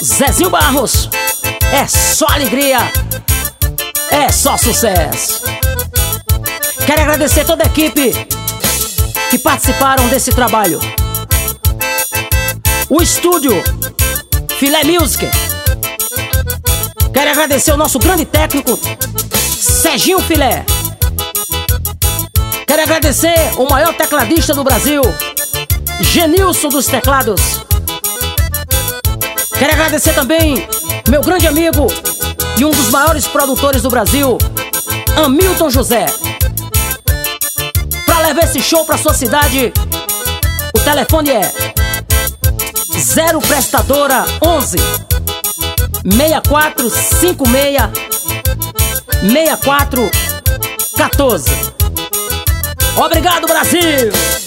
Zezinho Barros, é só alegria, é só sucesso. Quero agradecer toda a equipe que participaram desse trabalho. O estúdio Filé Music. Quero agradecer o nosso grande técnico Serginho Filé. Quero agradecer o maior tecladista do Brasil, Genilson dos Teclados. Quero agradecer também meu grande amigo e um dos maiores produtores do Brasil, Hamilton José. Para levar esse show para sua cidade, o telefone é 0 prestadora 11 6456 6414. Obrigado, Brasil!